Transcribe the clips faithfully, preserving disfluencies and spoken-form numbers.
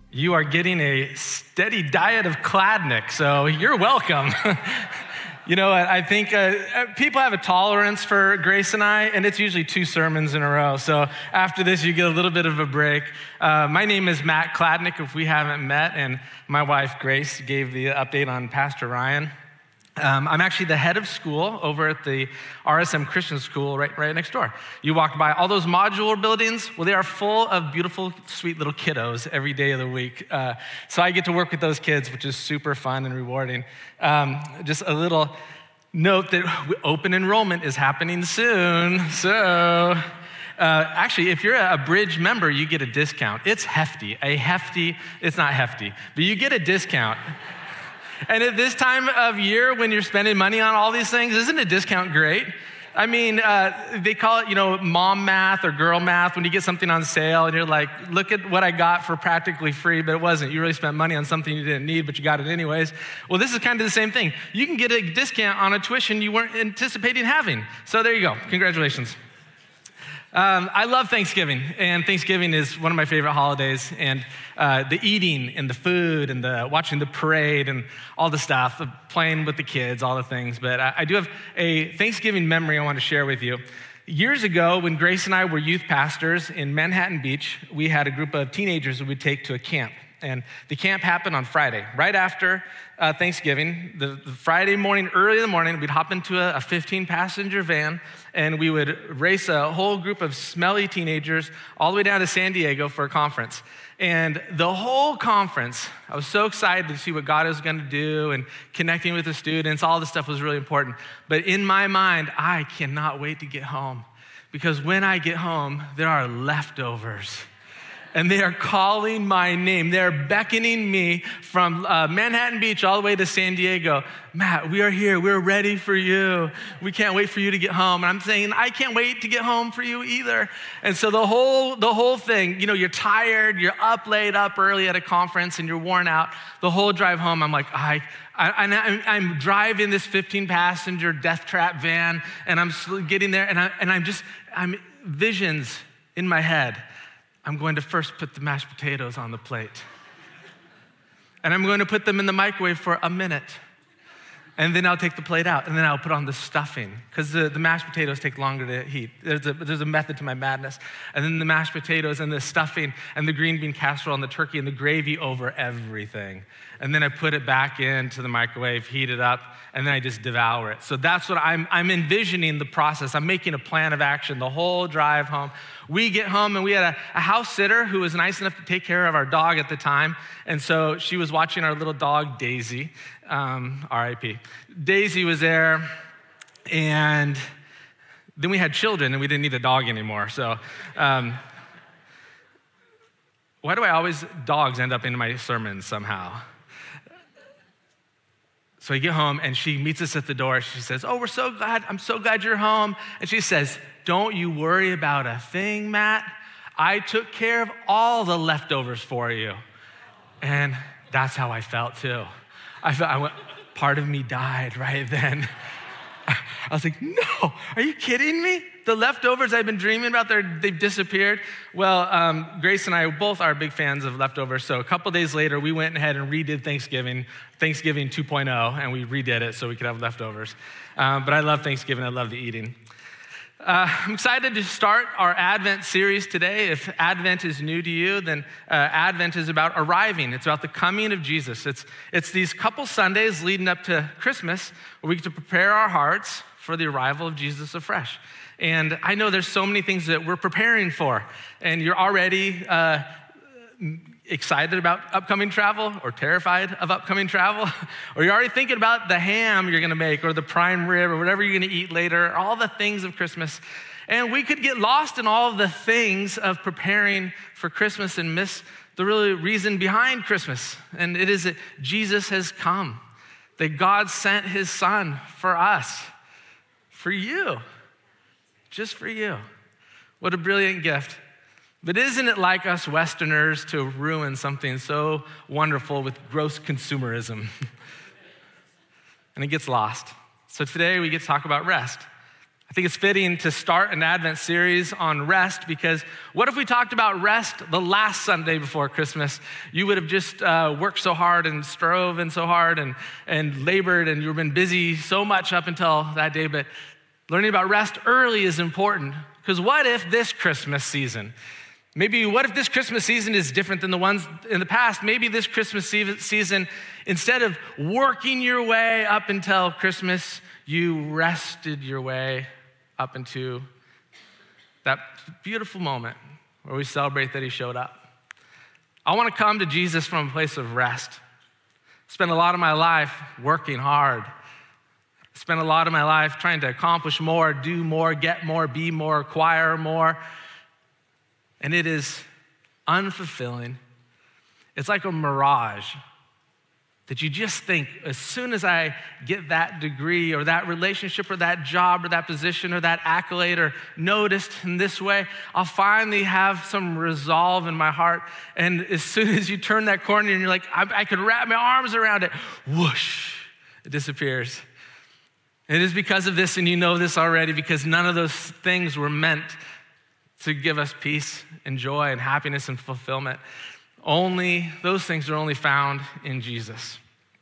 You are getting a steady diet of Kladnik, so you're welcome. You know what, I think uh, people have a tolerance for Grace and I, and it's usually two sermons in a row. So after this, you get a little bit of a break. Uh, my name is Matt Kladnik, if we haven't met, and my wife, Grace, gave the update on Pastor Ryan. Um, I'm actually the head of school over at the R S M Christian School right, right next door. You walked by all those modular buildings. Well, they are full of beautiful, sweet little kiddos every day of the week. Uh, so I get to work with those kids, which is super fun and rewarding. Um, just a little note that open enrollment is happening soon. So uh, actually, if you're a Bridge member, you get a discount. It's hefty, a hefty, it's not hefty, but you get a discount. And at this time of year, when you're spending money on all these things, isn't a discount great? I mean, uh, they call it, you know, mom math or girl math when you get something on sale and you're like, look at what I got for practically free, but it wasn't. You really spent money on something you didn't need, but you got it anyways. Well, this is kind of the same thing. You can get a discount on a tuition you weren't anticipating having. So there you go. Congratulations. Um, I love Thanksgiving, and Thanksgiving is one of my favorite holidays, and uh, the eating and the food and the watching the parade and all the stuff, the playing with the kids, all the things. But I, I do have a Thanksgiving memory I want to share with you. Years ago, when Grace and I were youth pastors in Manhattan Beach, we had a group of teenagers that we'd take to a camp. And the camp happened on Friday, right after uh, Thanksgiving. The, the Friday morning, early in the morning, we'd hop into a fifteen-passenger van, and we would race a whole group of smelly teenagers all the way down to San Diego for a conference. And the whole conference, I was so excited to see what God was going to do and connecting with the students. All this stuff was really important. But in my mind, I cannot wait to get home, because when I get home, there are leftovers. And they are calling my name. They're beckoning me from uh, Manhattan Beach all the way to San Diego. Matt, we are here. We're ready for you. We can't wait for you to get home. And I'm saying, I can't wait to get home for you either. And so the whole the whole thing, you know, you're tired, you're up late, up early at a conference, and you're worn out. The whole drive home, I'm like, I, I, I'm, I'm driving this fifteen-passenger death trap van, and I'm getting there, and, I, and I'm just, I'm visions in my head. I'm going to first put the mashed potatoes on the plate. And I'm going to put them in the microwave for a minute. And then I'll take the plate out, and then I'll put on the stuffing, because the, the mashed potatoes take longer to heat. There's a, there's a method to my madness. And then the mashed potatoes and the stuffing and the green bean casserole and the turkey and the gravy over everything. And then I put it back into the microwave, heat it up, and then I just devour it. So that's what I'm, I'm envisioning the process. I'm making a plan of action the whole drive home. We get home, and we had a, a house sitter who was nice enough to take care of our dog at the time. And so she was watching our little dog, Daisy, um, R I P Daisy was there, and then we had children, and we didn't need a dog anymore. So um, why do I always, dogs end up in my sermons somehow? So we get home, and she meets us at the door. She says, oh, we're so glad, I'm so glad you're home. And she says, don't you worry about a thing, Matt. I took care of all the leftovers for you. And that's how I felt too. I felt, I went, part of me died right then. I was like, no, are you kidding me? The leftovers I've been dreaming about, they've disappeared. Well, um, Grace and I both are big fans of leftovers. So a couple days later, we went ahead and redid Thanksgiving, Thanksgiving two point oh, and we redid it so we could have leftovers. Um, but I love Thanksgiving. I love the eating. Uh, I'm excited to start our Advent series today. If Advent is new to you, then uh, Advent is about arriving. It's about the coming of Jesus. It's, it's these couple Sundays leading up to Christmas where we get to prepare our hearts for the arrival of Jesus afresh. And I know there's so many things that we're preparing for, and you're already uh, excited about upcoming travel or terrified of upcoming travel, or you're already thinking about the ham you're gonna make or the prime rib or whatever you're gonna eat later, all the things of Christmas. And we could get lost in all of the things of preparing for Christmas and miss the really reason behind Christmas. And it is that Jesus has come, that God sent his son for us, for you, just for you. What a brilliant gift. But isn't it like us Westerners to ruin something so wonderful with gross consumerism? And it gets lost. So today we get to talk about rest. I think it's fitting to start an Advent series on rest, because what if we talked about rest the last Sunday before Christmas? You would have just uh, worked so hard and strove and so hard and, and labored, and you've been busy so much up until that day. But learning about rest early is important, because what if this Christmas season, maybe what if this Christmas season is different than the ones in the past? Maybe this Christmas season, instead of working your way up until Christmas, you rested your way up into that beautiful moment where we celebrate that he showed up. I want to come to Jesus from a place of rest. Spend a lot of my life working hard. Spend a lot of my life trying to accomplish more, do more, get more, be more, acquire more. And it is unfulfilling. It's like a mirage that you just think, as soon as I get that degree or that relationship or that job or that position or that accolade or noticed in this way, I'll finally have some resolve in my heart. And as soon as you turn that corner and you're like, I, I could wrap my arms around it, whoosh, it disappears. It is because of this, and you know this already, because none of those things were meant to give us peace and joy and happiness and fulfillment. Only, those things are only found in Jesus.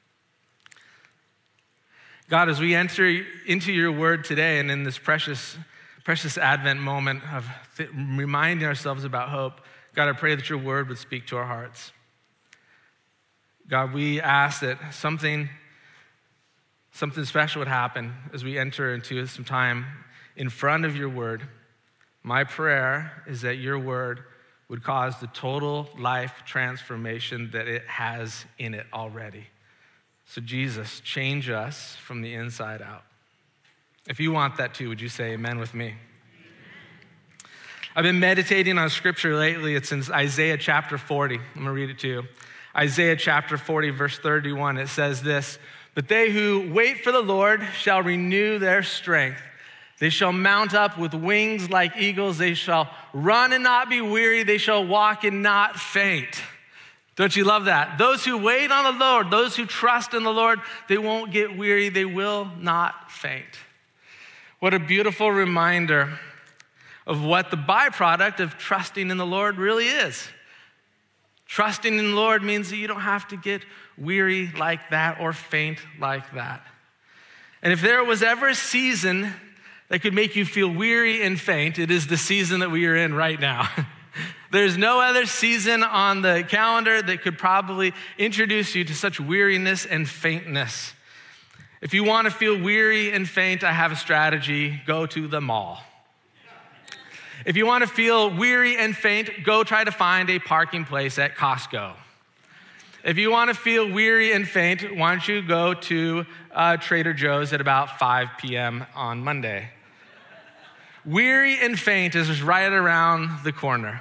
God, as we enter into your word today and in this precious, precious Advent moment of th- reminding ourselves about hope, God, I pray that your word would speak to our hearts. God, we ask that something, something special would happen as we enter into some time in front of your word. My prayer is that your word would cause the total life transformation that it has in it already. So Jesus, change us from the inside out. If you want that too, would you say amen with me? Amen. I've been meditating on scripture lately. It's in Isaiah chapter forty. I'm gonna read it to you. Isaiah chapter forty, verse thirty-one, it says this, "But they who wait for the Lord shall renew their strength. They shall mount up with wings like eagles. They shall run and not be weary. They shall walk and not faint." Don't you love that? Those who wait on the Lord, those who trust in the Lord, they won't get weary. They will not faint. What a beautiful reminder of what the byproduct of trusting in the Lord really is. Trusting in the Lord means that you don't have to get weary like that or faint like that. And if there was ever a season that could make you feel weary and faint, it is the season that we are in right now. There's no other season on the calendar that could probably introduce you to such weariness and faintness. If you want to feel weary and faint, I have a strategy. Go to the mall. If you want to feel weary and faint, go try to find a parking place at Costco. If you want to feel weary and faint, why don't you go to uh, Trader Joe's at about five p.m. on Monday? Weary and faint is right around the corner.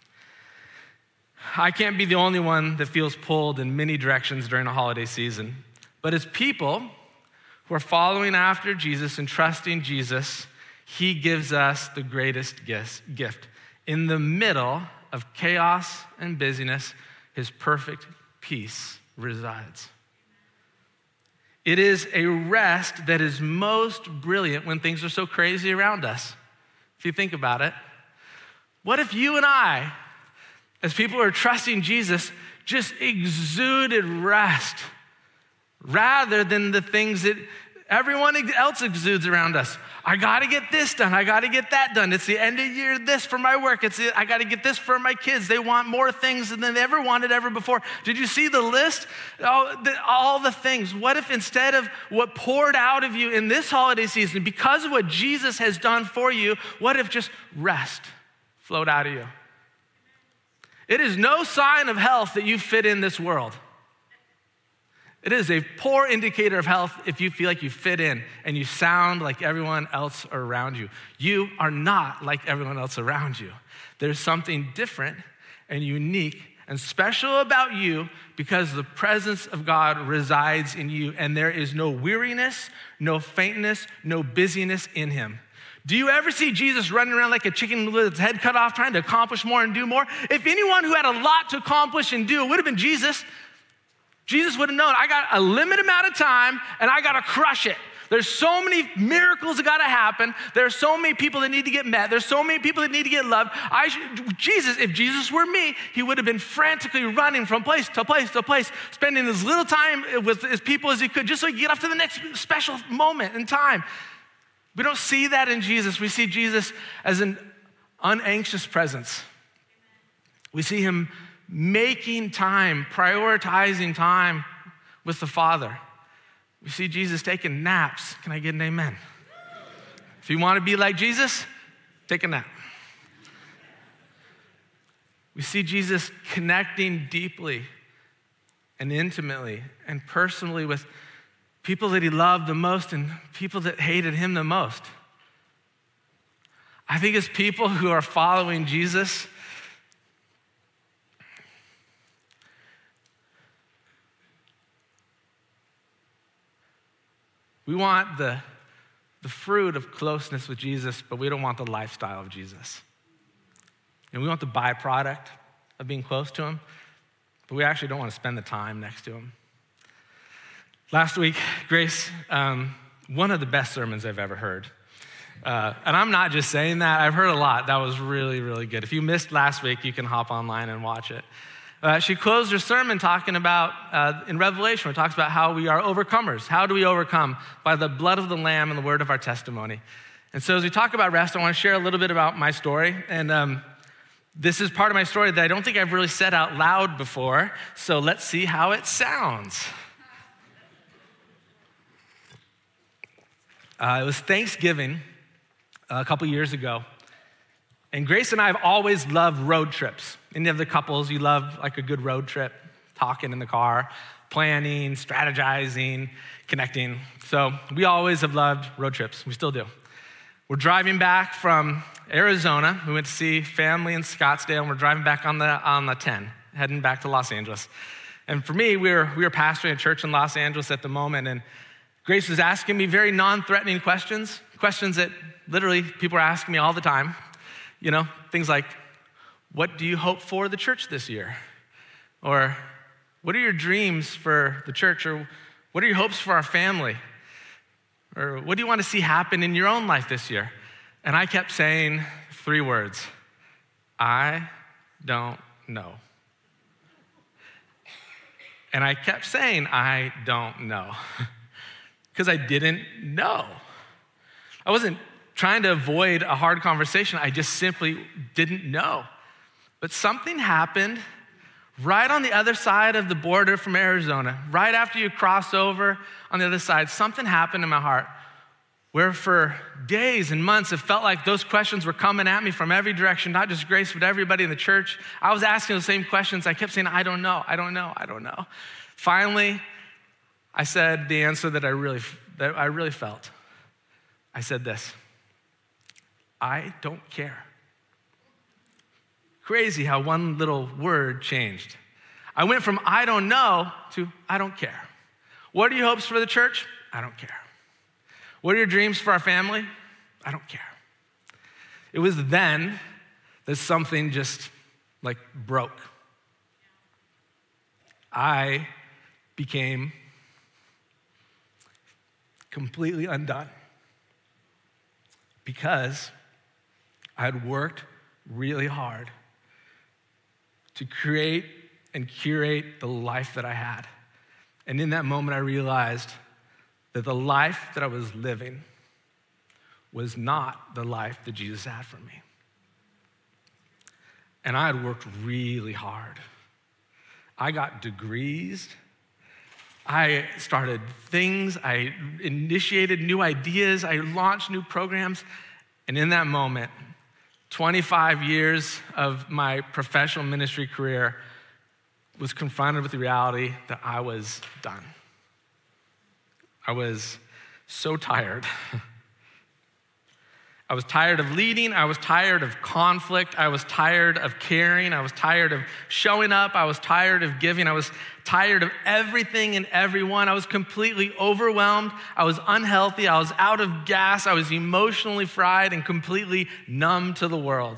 I can't be the only one that feels pulled in many directions during a holiday season. But as people who are following after Jesus and trusting Jesus, he gives us the greatest gift. In the middle of chaos and busyness, his perfect peace resides. It is a rest that is most brilliant when things are so crazy around us. If you think about it, what if you and I, as people who are trusting Jesus, just exuded rest rather than the things that everyone else exudes around us? I gotta get this done, I gotta get that done. It's the end of the year, this for my work. It's the, I gotta get this for my kids. They want more things than they ever wanted ever before. Did you see the list? All the, all the things. What if instead of what poured out of you in this holiday season, because of what Jesus has done for you, what if just rest flowed out of you? It is no sign of health that you fit in this world. It is a poor indicator of health if you feel like you fit in and you sound like everyone else around you. You are not like everyone else around you. There's something different and unique and special about you because the presence of God resides in you, and there is no weariness, no faintness, no busyness in him. Do you ever see Jesus running around like a chicken with its head cut off, trying to accomplish more and do more? If anyone who had a lot to accomplish and do, it would have been Jesus. Jesus would have known, I got a limited amount of time and I got to crush it. There's so many miracles that got to happen. There are so many people that need to get met. There's so many people that need to get loved. I should, Jesus, if Jesus were me, he would have been frantically running from place to place to place, spending as little time with as people as he could, just so he could get off to the next special moment in time. We don't see that in Jesus. We see Jesus as an unanxious presence. We see him making time, prioritizing time with the Father. We see Jesus taking naps. Can I get an amen? If you want to be like Jesus, take a nap. We see Jesus connecting deeply and intimately and personally with people that he loved the most and people that hated him the most. I think as people who are following Jesus, we want the, the fruit of closeness with Jesus, but we don't want the lifestyle of Jesus. And we want the byproduct of being close to him, but we actually don't want to spend the time next to him. Last week, Grace, um, one of the best sermons I've ever heard. Uh, and I'm not just saying that. I've heard a lot. That was really, really good. If you missed last week, you can hop online and watch it. Uh, she closed her sermon talking about, uh, in Revelation, where it talks about how we are overcomers. How do we overcome? By the blood of the Lamb and the word of our testimony. And so as we talk about rest, I want to share a little bit about my story. And um, this is part of my story that I don't think I've really said out loud before. So let's see how it sounds. Uh, it was Thanksgiving uh, a couple years ago, and Grace and I have always loved road trips. Any of the couples, you love like a good road trip, talking in the car, planning, strategizing, connecting. So we always have loved road trips. We still do. We're driving back from Arizona. We went to see family in Scottsdale, and we're driving back on the on the ten, heading back to Los Angeles. And for me, we were we were pastoring a church in Los Angeles at the moment, and Grace was asking me very non-threatening questions, questions that literally people are asking me all the time. You know, things like, what do you hope for the church this year? Or what are your dreams for the church? Or what are your hopes for our family? Or what do you want to see happen in your own life this year? And I kept saying three words: I don't know. And I kept saying, I don't know. Because I didn't know. I wasn't trying to avoid a hard conversation. I just simply didn't know. But something happened right on the other side of the border from Arizona, right after you cross over on the other side. Something happened in my heart where for days and months it felt like those questions were coming at me from every direction, not just Grace, but everybody in the church. I was asking the same questions. I kept saying, I don't know, I don't know, I don't know. Finally, I said the answer that I really, that I really felt. I said this: I don't care. Crazy how one little word changed. I went from I don't know to I don't care. What are your hopes for the church? I don't care. What are your dreams for our family? I don't care. It was then that something just like broke. I became completely undone because I had worked really hard to create and curate the life that I had. And in that moment, I realized that the life that I was living was not the life that Jesus had for me. And I had worked really hard. I got degrees. I started things, I initiated new ideas, I launched new programs, and in that moment, twenty-five years of my professional ministry career was confronted with the reality that I was done. I was so tired. I was tired of leading. I was tired of conflict. I was tired of caring. I was tired of showing up. I was tired of giving. I was tired of everything and everyone. I was completely overwhelmed. I was unhealthy. I was out of gas. I was emotionally fried and completely numb to the world.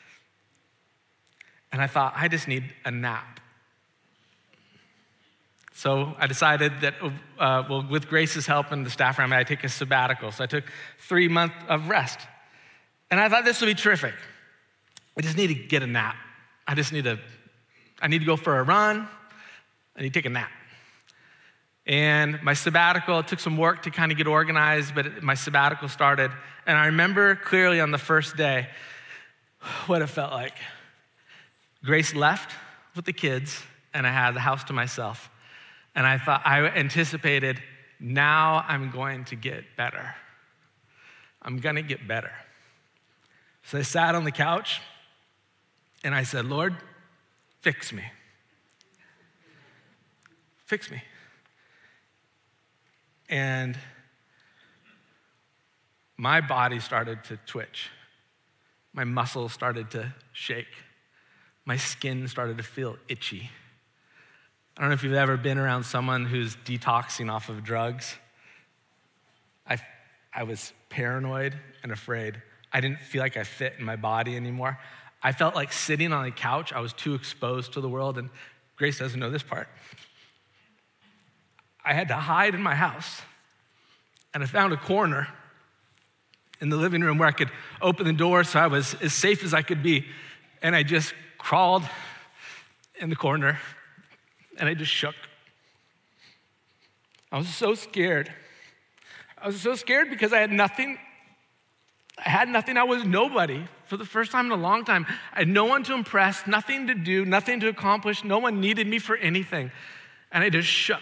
And I thought, I just need a nap. So I decided that, uh, well, with Grace's help and the staff around me, I'd take a sabbatical. So I took three months of rest. And I thought this would be terrific. I just need to get a nap. I just need to, I need to go for a run. I need to take a nap. And my sabbatical, it took some work to kind of get organized, but my sabbatical started. And I remember clearly on the first day what it felt like. Grace left with the kids, and I had the house to myself. And I thought, I anticipated, now I'm going to get better. I'm gonna get better. So I sat on the couch, and I said, Lord, fix me. Fix me. And my body started to twitch. My muscles started to shake. My skin started to feel itchy. I don't know if you've ever been around someone who's detoxing off of drugs. I, I was paranoid and afraid. I didn't feel like I fit in my body anymore. I felt like sitting on a couch, I was too exposed to the world, and Grace doesn't know this part. I had to hide in my house, and I found a corner in the living room where I could open the door so I was as safe as I could be, and I just crawled in the corner, and I just shook. I was so scared. I was so scared because I had nothing. I had nothing. I was nobody for the first time in a long time. I had no one to impress, nothing to do, nothing to accomplish. No one needed me for anything, and I just shook.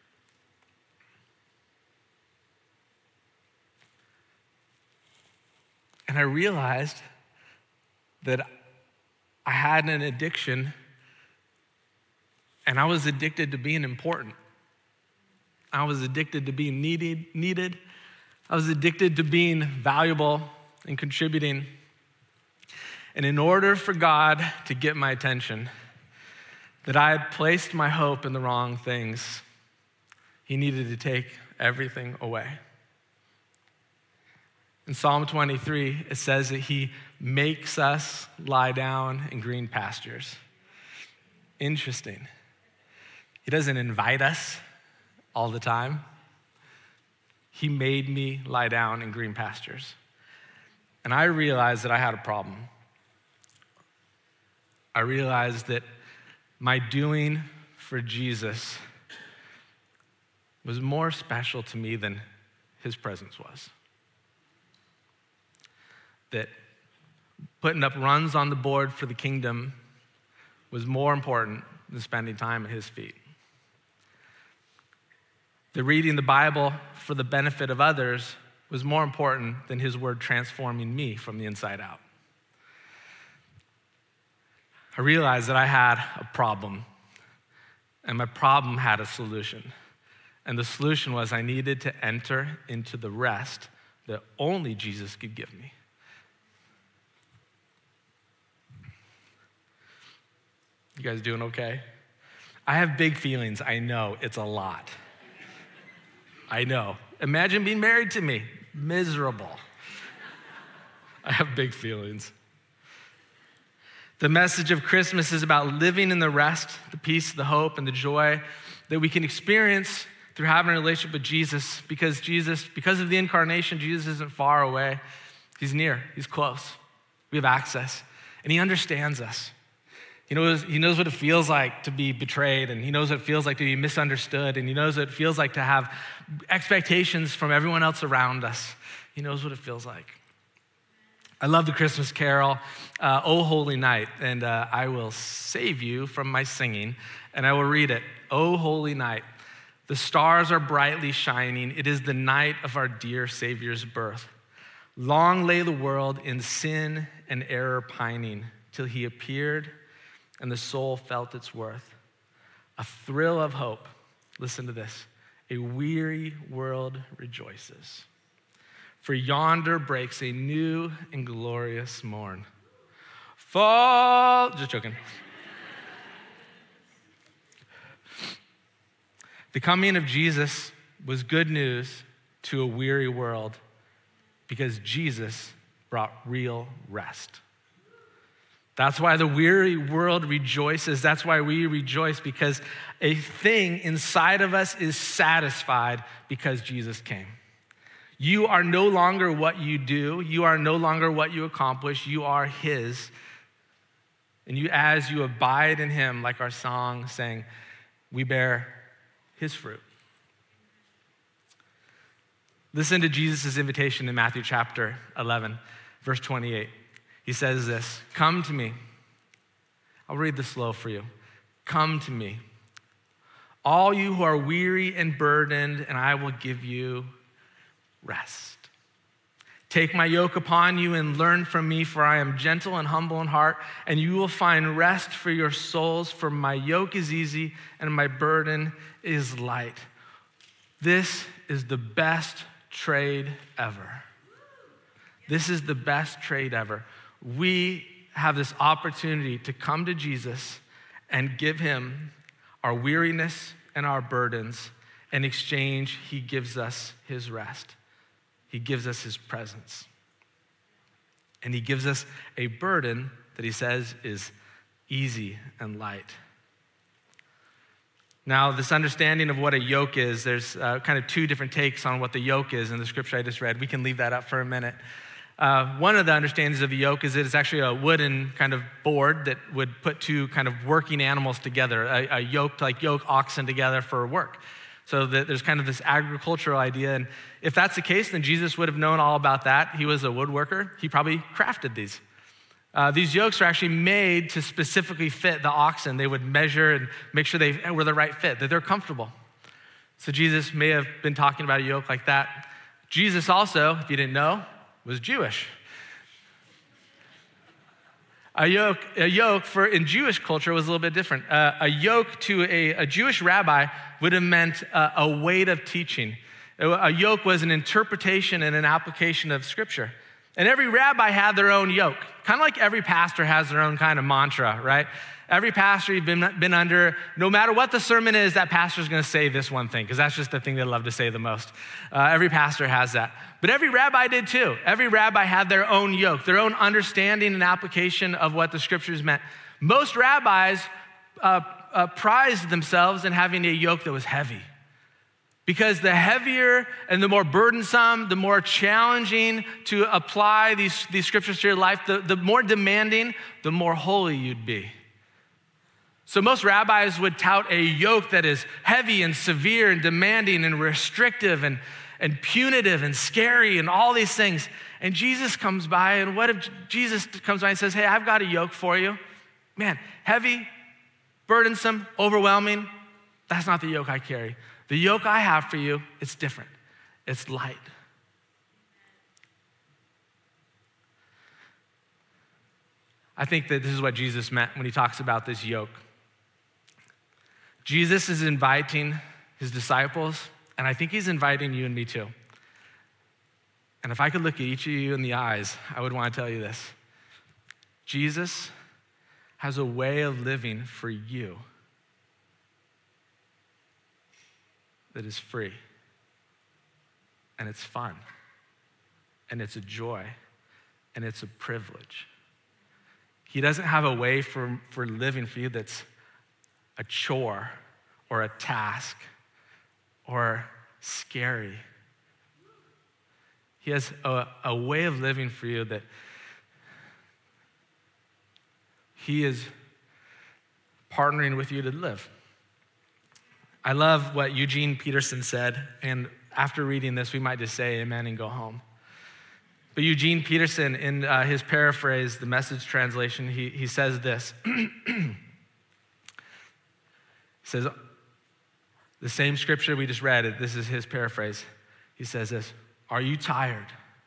And I realized that I had an addiction, and I was addicted to being important. I was addicted to being needed, needed. I was addicted to being valuable and contributing. And in order for God to get my attention, that I had placed my hope in the wrong things, he needed to take everything away. In Psalm twenty-three, it says that he makes us lie down in green pastures. Interesting. He doesn't invite us all the time. He made me lie down in green pastures. And I realized that I had a problem. I realized that my doing for Jesus was more special to me than his presence was. That putting up runs on the board for the kingdom was more important than spending time at his feet. That reading the Bible for the benefit of others was more important than his word transforming me from the inside out. I realized that I had a problem, and my problem had a solution. And the solution was I needed to enter into the rest that only Jesus could give me. You guys doing okay? I have big feelings. I know it's a lot. I know. Imagine being married to me. Miserable. I have big feelings. The message of Christmas is about living in the rest, the peace, the hope, and the joy that we can experience through having a relationship with Jesus, because Jesus, because of the incarnation, Jesus isn't far away. He's near. He's close. We have access. And he understands us. He knows, he knows what it feels like to be betrayed, and he knows what it feels like to be misunderstood, and he knows what it feels like to have expectations from everyone else around us. He knows what it feels like. I love the Christmas carol, uh, O Holy Night, and uh, I will save you from my singing, and I will read it. O Holy Night, the stars are brightly shining. It is the night of our dear Savior's birth. Long lay the world in sin and error pining, till he appeared and the soul felt its worth. A thrill of hope. Listen to this. A weary world rejoices. For yonder breaks a new and glorious morn. Fall, just joking. The coming of Jesus was good news to a weary world because Jesus brought real rest. That's why the weary world rejoices. That's why we rejoice, because a thing inside of us is satisfied because Jesus came. You are no longer what you do. You are no longer what you accomplish. You are his. And you, as you abide in him, like our song saying, we bear his fruit. Listen to Jesus' invitation in Matthew chapter eleven, verse twenty-eight. He says this, come to me. I'll read this slow for you. Come to me, all you who are weary and burdened, and I will give you rest. Take my yoke upon you and learn from me, for I am gentle and humble in heart, and you will find rest for your souls, for my yoke is easy and my burden is light. This is the best trade ever. This is the best trade ever. We have this opportunity to come to Jesus and give him our weariness and our burdens. In exchange, he gives us his rest. He gives us his presence. And he gives us a burden that he says is easy and light. Now, this understanding of what a yoke is, there's uh, kind of two different takes on what the yoke is in the scripture I just read. We can leave that up for a minute. Uh, one of the understandings of a yoke is that it's actually a wooden kind of board that would put two kind of working animals together, a, a yoke, like yoke oxen together for work. So that there's kind of this agricultural idea. And if that's the case, then Jesus would have known all about that. He was a woodworker. He probably crafted these. Uh, these yokes are actually made to specifically fit the oxen. They would measure and make sure they were the right fit, that they're comfortable. So Jesus may have been talking about a yoke like that. Jesus also, if you didn't know, was Jewish. A yoke, a yoke for in Jewish culture was a little bit different. Uh, a yoke to a, a Jewish rabbi would have meant uh, a weight of teaching. A yoke was an interpretation and an application of scripture. And every rabbi had their own yoke, kind of like every pastor has their own kind of mantra, right? Every pastor you've been, been under, no matter what the sermon is, that pastor's gonna say this one thing, because that's just the thing they love to say the most. Uh, every pastor has that. But every rabbi did too. Every rabbi had their own yoke, their own understanding and application of what the scriptures meant. Most rabbis uh, uh, prized themselves in having a yoke that was heavy. Because the heavier and the more burdensome, the more challenging to apply these, these scriptures to your life, the, the more demanding, the more holy you'd be. So most rabbis would tout a yoke that is heavy and severe and demanding and restrictive and, and punitive and scary and all these things. And Jesus comes by, and what if Jesus comes by and says, hey, I've got a yoke for you. Man, heavy, burdensome, overwhelming, that's not the yoke I carry. The yoke I have for you, it's different. It's light. I think that this is what Jesus meant when he talks about this yoke. Jesus is inviting his disciples, and I think he's inviting you and me too. And if I could look at each of you in the eyes, I would want to tell you this. Jesus has a way of living for you that is free, and it's fun, and it's a joy, and it's a privilege. He doesn't have a way for, for living for you that's a chore or a task or scary. He has a, a way of living for you that he is partnering with you to live. I love what Eugene Peterson said, and after reading this, we might just say amen and go home. But Eugene Peterson, in uh, his paraphrase, the Message translation, he, he says this. He says, the same scripture we just read, this is his paraphrase. He says this, are you tired,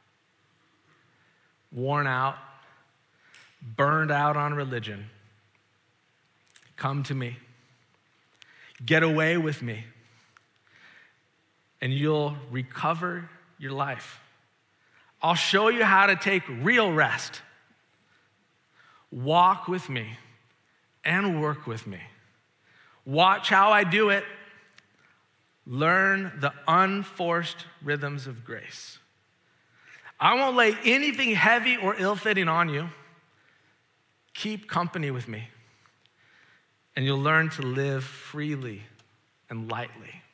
worn out, burned out on religion? Come to me. Get away with me, and you'll recover your life. I'll show you how to take real rest. Walk with me and work with me. Watch how I do it. Learn the unforced rhythms of grace. I won't lay anything heavy or ill-fitting on you. Keep company with me, and you'll learn to live freely and lightly.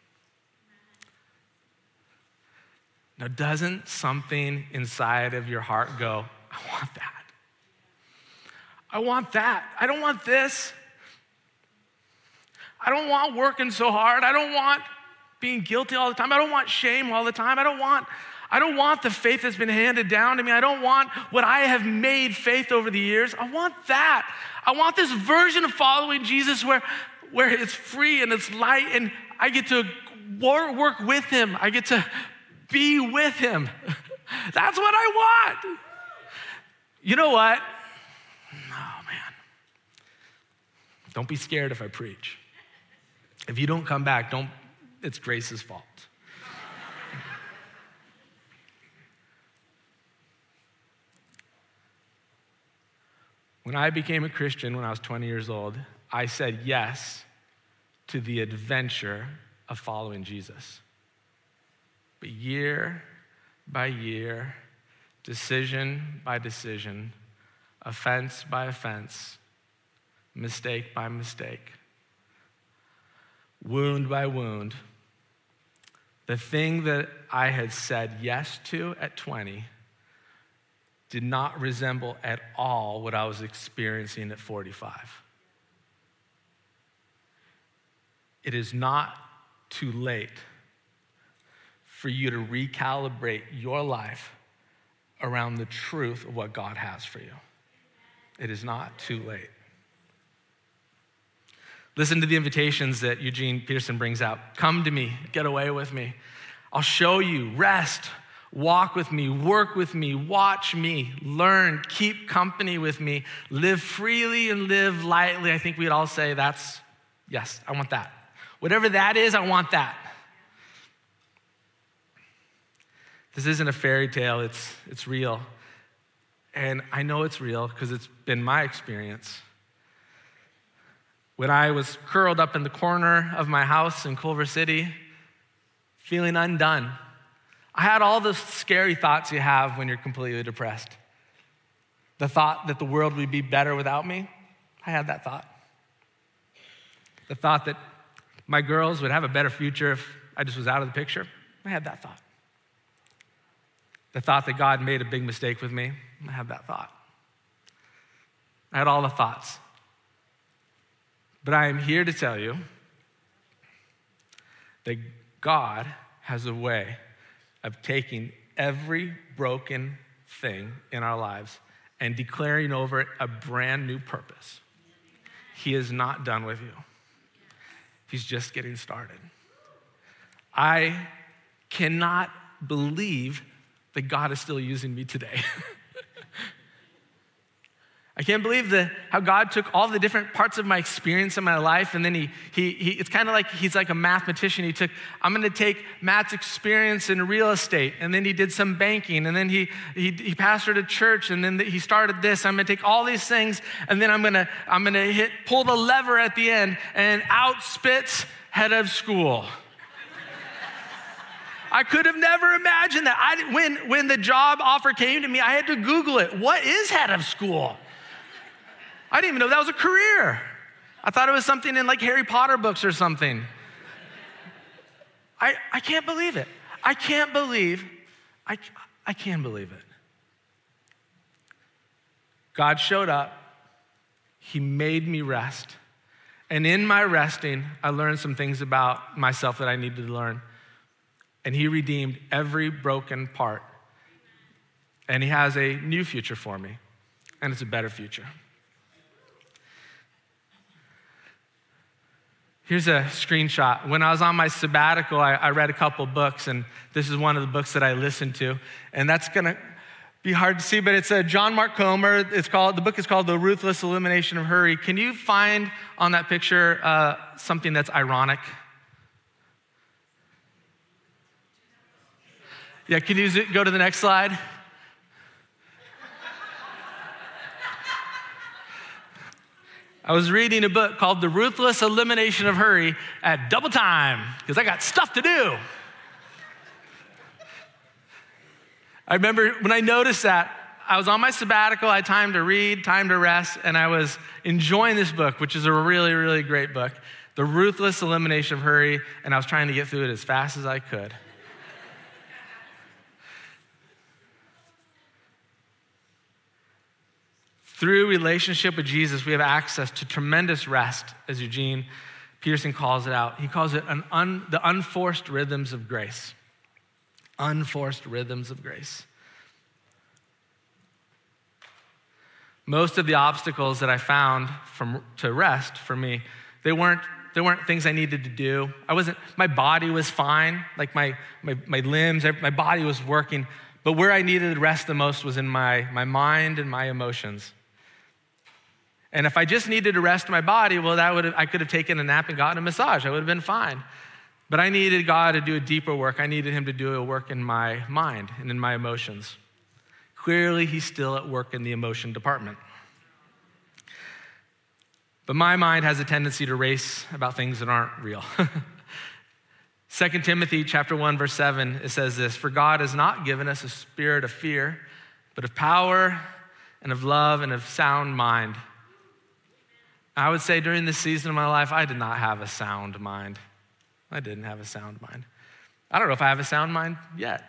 Now, doesn't something inside of your heart go, I want that? I want that. I don't want this. I don't want working so hard. I don't want being guilty all the time. I don't want shame all the time. I don't want, I don't want the faith that's been handed down to me. I don't want what I have made faith over the years. I want that. I want this version of following Jesus where, where it's free and it's light and I get to work with him. I get to be with him. That's what I want. You know what? Oh, man. Don't be scared if I preach. If you don't come back, don't, it's Grace's fault. When I became a Christian when I was twenty years old, I said yes to the adventure of following Jesus. But year by year, decision by decision, offense by offense, mistake by mistake, wound by wound, the thing that I had said yes to at twenty did not resemble at all what I was experiencing at forty-five. It is not too late for you to recalibrate your life around the truth of what God has for you. It is not too late. Listen to the invitations that Eugene Peterson brings out. Come to me, get away with me. I'll show you, rest, walk with me, work with me, watch me, learn, keep company with me, live freely and live lightly. I think we'd all say that's, yes, I want that. Whatever that is, I want that. This isn't a fairy tale, it's, it's real. And I know it's real because it's been my experience. When I was curled up in the corner of my house in Culver City, feeling undone, I had all the scary thoughts you have when you're completely depressed. The thought that the world would be better without me, I had that thought. The thought that my girls would have a better future if I just was out of the picture, I had that thought. The thought that God made a big mistake with me, I had that thought. I had all the thoughts. But I am here to tell you that God has a way of taking every broken thing in our lives and declaring over it a brand new purpose. He is not done with you. He's just getting started. I cannot believe that God is still using me today. I can't believe the, how God took all the different parts of my experience in my life, and then he, he, he it's kind of like he's like a mathematician. He took, I'm gonna take Matt's experience in real estate, and then he did some banking, and then he, he, he pastored a church, and then he started this. I'm gonna take all these things, and then I'm gonna, I'm gonna hit, pull the lever at the end, and out spits head of school. I could have never imagined that. I, when, when the job offer came to me, I had to Google it. What is head of school? I didn't even know that was a career. I thought it was something in like Harry Potter books or something. I, I can't believe it. I can't believe, I, I can't believe it. God showed up. He made me rest. And in my resting, I learned some things about myself that I needed to learn. And he redeemed every broken part. And he has a new future for me. And it's a better future. Here's a screenshot. When I was on my sabbatical, I, I read a couple books, and this is one of the books that I listened to. And that's gonna be hard to see, but it's a John Mark Comer. It's called, the book is called The Ruthless Elimination of Hurry. Can you find on that picture uh, something that's ironic? Yeah, can you go to the next slide? I was reading a book called The Ruthless Elimination of Hurry at double time because I got stuff to do. I remember when I noticed that, I was on my sabbatical. I had time to read, time to rest, and I was enjoying this book, which is a really, really great book, The Ruthless Elimination of Hurry, and I was trying to get through it as fast as I could. Through relationship with Jesus, we have access to tremendous rest, as Eugene Peterson calls it out. He calls it an un, the unforced rhythms of grace. Unforced rhythms of grace. Most of the obstacles that I found from, to rest for me, they weren't, they weren't things I needed to do. I wasn't, my body was fine, like my, my, my limbs, my body was working, but where I needed rest the most was in my, my mind and my emotions. And if I just needed to rest my body, well, that would have, I could have taken a nap and gotten a massage. I would have been fine. But I needed God to do a deeper work. I needed him to do a work in my mind and in my emotions. Clearly, he's still at work in the emotion department. But my mind has a tendency to race about things that aren't real. Second Timothy chapter one, verse seven, it says this, "For God has not given us a spirit of fear, but of power and of love and of sound mind." I would say during this season of my life, I did not have a sound mind. I didn't have a sound mind. I don't know if I have a sound mind yet.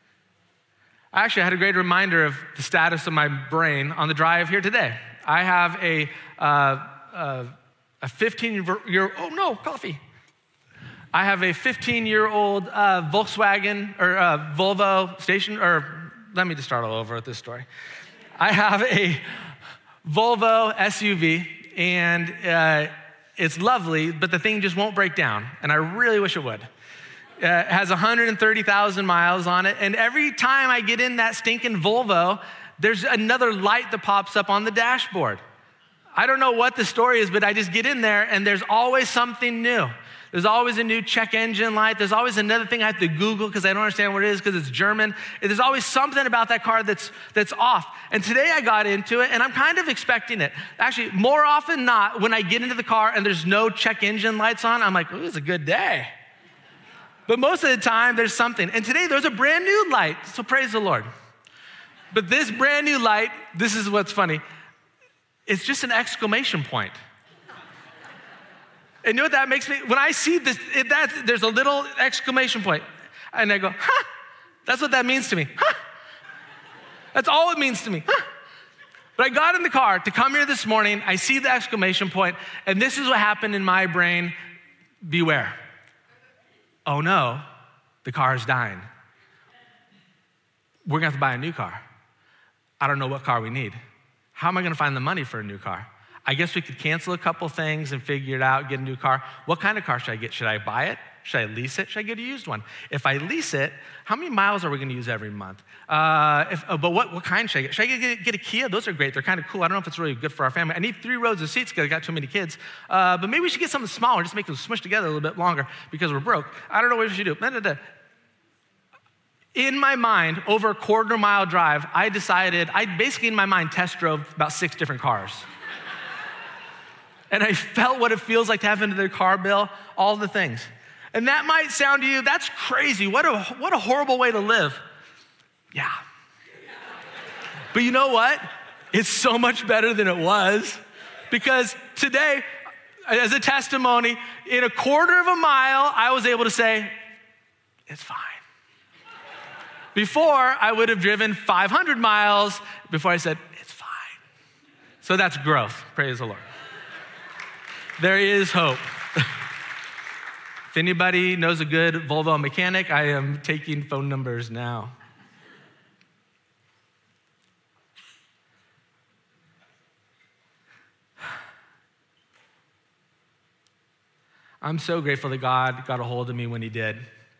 I actually had a great reminder of the status of my brain on the drive here today. I have a uh, uh, a fifteen-year, oh no, coffee. I have a fifteen-year-old uh, Volkswagen or uh, Volvo station, or let me just start all over with this story. I have a Volvo S U V, and uh, it's lovely, but the thing just won't break down, and I really wish it would. Uh, it has one hundred thirty thousand miles on it, and every time I get in that stinking Volvo, there's another light that pops up on the dashboard. I don't know what the story is, but I just get in there, and there's always something new. There's always a new check engine light. There's always another thing I have to Google because I don't understand what it is because it's German. There's always something about that car that's that's off. And today I got into it, and I'm kind of expecting it. Actually, more often than not, when I get into the car and there's no check engine lights on, I'm like, ooh, it's a good day. But most of the time, there's something. And today, there's a brand new light, so praise the Lord. But this brand new light, this is what's funny. It's just an exclamation point. And you know what that makes me, when I see this, it, that, there's a little exclamation point, and I go, huh, that's what that means to me, huh. That's all it means to me, huh. But I got in the car to come here this morning, I see the exclamation point, and this is what happened in my brain, beware. Oh no, the car is dying. We're gonna have to buy a new car. I don't know what car we need. How am I gonna find the money for a new car? I guess we could cancel a couple things and figure it out, get a new car. What kind of car should I get? Should I buy it? Should I lease it? Should I get a used one? If I lease it, how many miles are we gonna use every month? Uh, if, uh, but what, what kind should I get? Should I get, get a Kia? Those are great, they're kind of cool. I don't know if it's really good for our family. I need three rows of seats because I got too many kids. Uh, but maybe we should get something smaller, just make them smush together a little bit longer because we're broke. I don't know what we should do. Da, da, da. In my mind, over a quarter mile drive, I decided, I basically in my mind test drove about six different cars. And I felt what it feels like to have into their car bill, all the things. And that might sound to you, that's crazy. What a, what a horrible way to live. Yeah. But you know what? It's so much better than it was. Because today, as a testimony, in a quarter of a mile, I was able to say, it's fine. Before, I would have driven five hundred miles before I said, it's fine. So that's growth, praise the Lord. There is hope. If anybody knows a good Volvo mechanic, I am taking phone numbers now. I'm so grateful that God got a hold of me when he did.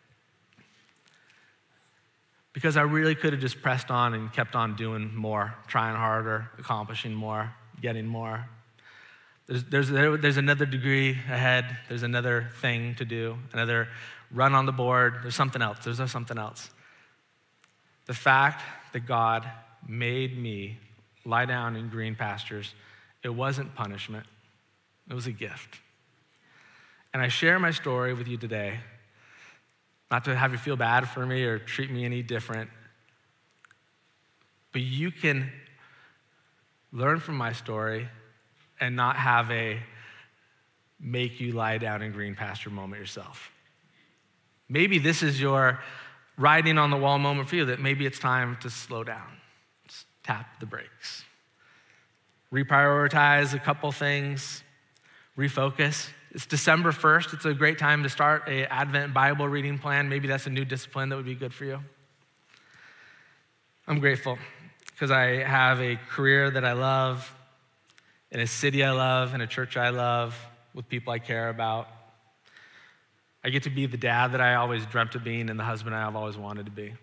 Because I really could have just pressed on and kept on doing more, trying harder, accomplishing more, getting more. There's, there's, there, there's another degree ahead. There's another thing to do, another run on the board. There's something else. There's something else. The fact that God made me lie down in green pastures, it wasn't punishment. It was a gift. And I share my story with you today, not to have you feel bad for me or treat me any different, But you can learn from my story and not have a make you lie down in green pasture moment yourself. Maybe this is your writing on the wall moment for you, that maybe it's time to slow down. Just tap the brakes. Reprioritize a couple things. Refocus. It's December first. It's a great time to start an Advent Bible reading plan. Maybe that's a new discipline that would be good for you. I'm grateful because I have a career that I love, in a city I love, in a church I love, with people I care about. I get to be the dad that I always dreamt of being and the husband I've always wanted to be.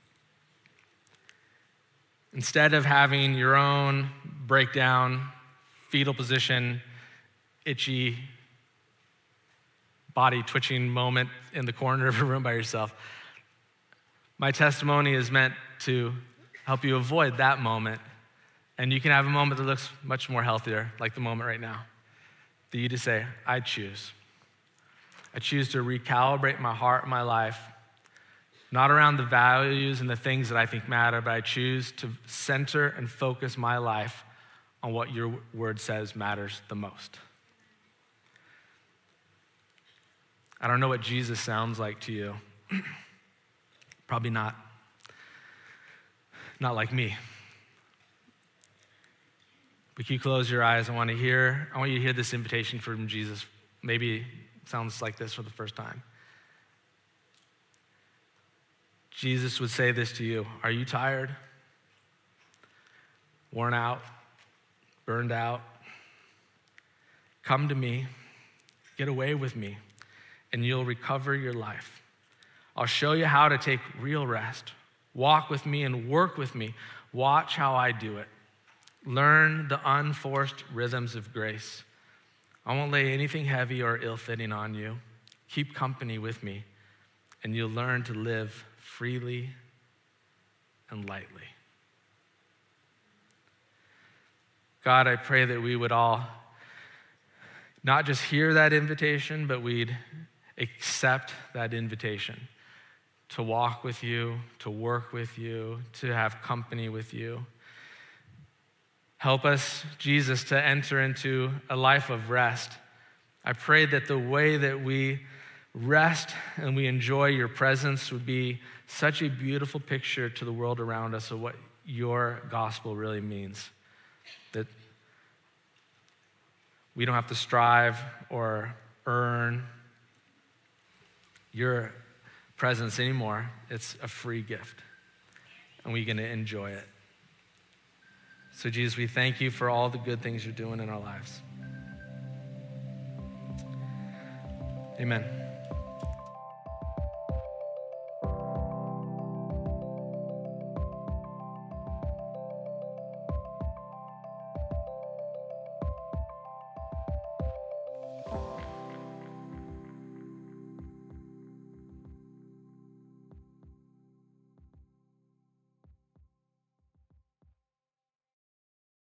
Instead of having your own breakdown, fetal position, itchy, body twitching moment in the corner of a room by yourself, my testimony is meant to help you avoid that moment, and you can have a moment that looks much more healthier, like the moment right now, that you just say, I choose. I choose to recalibrate my heart and my life, not around the values and the things that I think matter, but I choose to center and focus my life on what your word says matters the most. I don't know what Jesus sounds like to you. Probably not. Not like me. But you close your eyes. I want to hear, I want you to hear this invitation from Jesus. Maybe it sounds like this for the first time. Jesus would say this to you. Are you tired? Worn out? Burned out? Come to me. Get away with me, and you'll recover your life. I'll show you how to take real rest. Walk with me and work with me. Watch how I do it. Learn the unforced rhythms of grace. I won't lay anything heavy or ill-fitting on you. Keep company with me, and you'll learn to live freely and lightly. God, I pray that we would all not just hear that invitation, but we'd accept that invitation to walk with you, to work with you, to have company with you. Help us, Jesus, to enter into a life of rest. I pray that the way that we rest and we enjoy your presence would be such a beautiful picture to the world around us of what your gospel really means. That we don't have to strive or earn your presence anymore. It's a free gift, and we're going to enjoy it. So, Jesus, we thank you for all the good things you're doing in our lives. Amen.